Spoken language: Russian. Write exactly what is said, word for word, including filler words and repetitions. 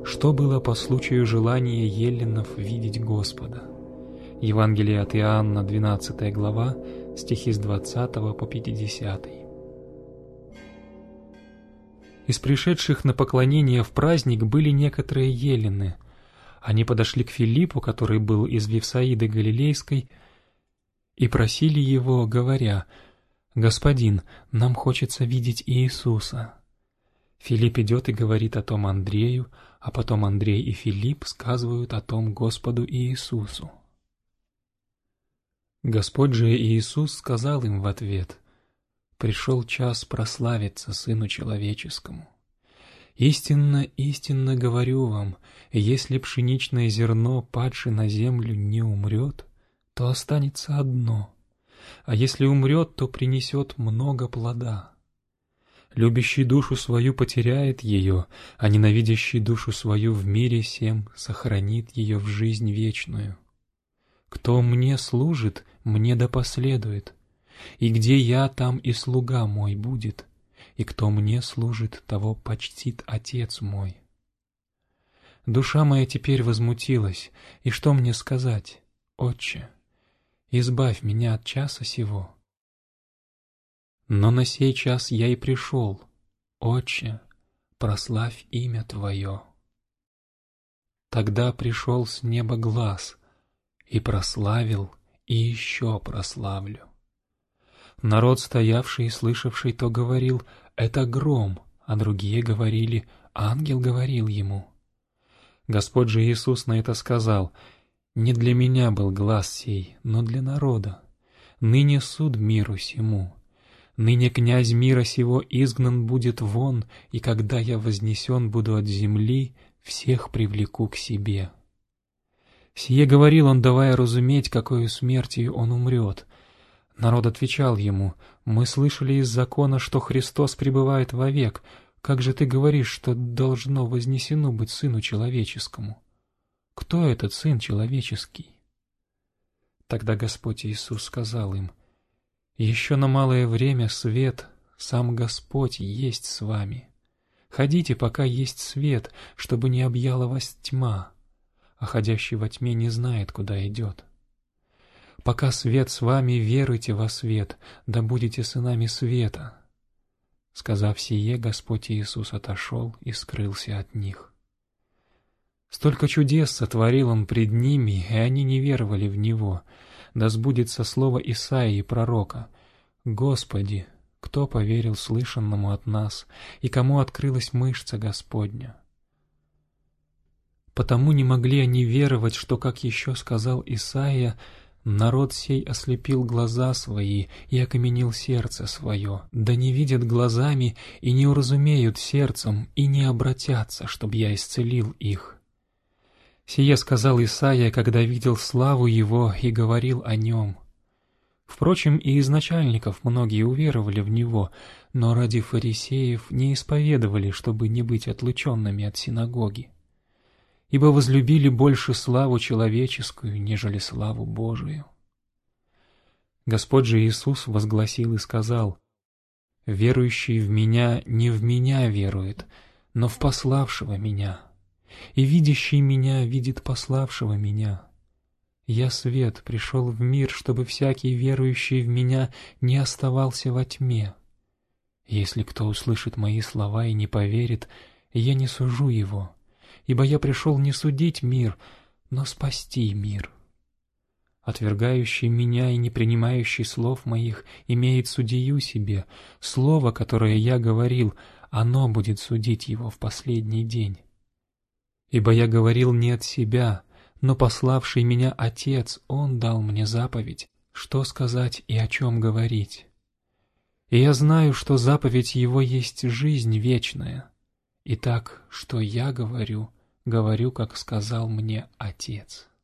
что было по случаю желания эллинов видеть Господа. Евангелие от Иоанна, двенадцатая глава, стихи с двадцатого по пятидесятый. Из пришедших на поклонение в праздник были некоторые эллины. Они подошли к Филиппу, который был из Вифсаиды Галилейской, и просили его, говоря: «Господин, нам хочется видеть Иисуса». Филипп идет и говорит о том Андрею, а потом Андрей и Филипп сказывают о том Господу Иисусу. Господь же Иисус сказал им в ответ: «Пришел час прославиться Сыну Человеческому. Истинно, истинно говорю вам, если пшеничное зерно, падшее на землю, не умрет, то останется одно, а если умрет, то принесет много плода. Любящий душу свою потеряет ее, а ненавидящий душу свою в мире сем сохранит ее в жизнь вечную. Кто мне служит, мне да последует, и где я, там и слуга мой будет, и кто мне служит, того почтит Отец мой. Душа моя теперь возмутилась, и что мне сказать? Отче, избавь меня от часа сего. Но на сей час я и пришел. Отче, прославь имя Твое». Тогда пришел с неба глас, и прославил, и еще прославлю. Народ, стоявший и слышавший, то говорил: «Это гром», а другие говорили: «Ангел говорил ему». Господь же Иисус на это сказал: «Не для меня был глас сей, но для народа. Ныне суд миру сему. Ныне князь мира сего изгнан будет вон, и когда я вознесен буду от земли, всех привлеку к себе». Сие говорил он, давая разуметь, какою смертью он умрет. Народ отвечал ему: «Мы слышали из закона, что Христос пребывает вовек. Как же ты говоришь, что должно вознесено быть Сыну Человеческому? Кто этот Сын Человеческий?» Тогда Господь Иисус сказал им: «Еще на малое время свет, сам Господь есть с вами. Ходите, пока есть свет, чтобы не объяла вас тьма, а ходящий во тьме не знает, куда идет. Пока свет с вами, веруйте во свет, да будете сынами света». Сказав сие, Господь Иисус отошел и скрылся от них. Столько чудес сотворил Он пред ними, и они не веровали в Него. Да сбудется слово Исаии пророка: «Господи, кто поверил слышанному от нас, и кому открылась мышца Господня?» Потому не могли они веровать, что, как еще сказал Исаия, «Народ сей ослепил глаза свои и окаменил сердце свое, да не видят глазами и не уразумеют сердцем и не обратятся, чтоб я исцелил их». Сие сказал Исаия, когда видел славу Его и говорил о Нем. Впрочем, и из начальников многие уверовали в Него, но ради фарисеев не исповедовали, чтобы не быть отлученными от синагоги. Ибо возлюбили больше славу человеческую, нежели славу Божию. Господь же Иисус возгласил и сказал: «Верующий в Меня не в Меня верует, но в пославшего Меня. И видящий Меня видит пославшего Меня. Я свет, пришел в мир, чтобы всякий верующий в Меня не оставался во тьме. Если кто услышит Мои слова и не поверит, я не сужу его, ибо я пришел не судить мир, но спасти мир. Отвергающий Меня и не принимающий слов Моих имеет судью себе. Слово, которое я говорил, оно будет судить его в последний день. Ибо я говорил не от себя, но пославший Меня Отец, Он дал мне заповедь, что сказать и о чем говорить. И я знаю, что заповедь Его есть жизнь вечная. Итак, что я говорю, говорю, как сказал мне Отец».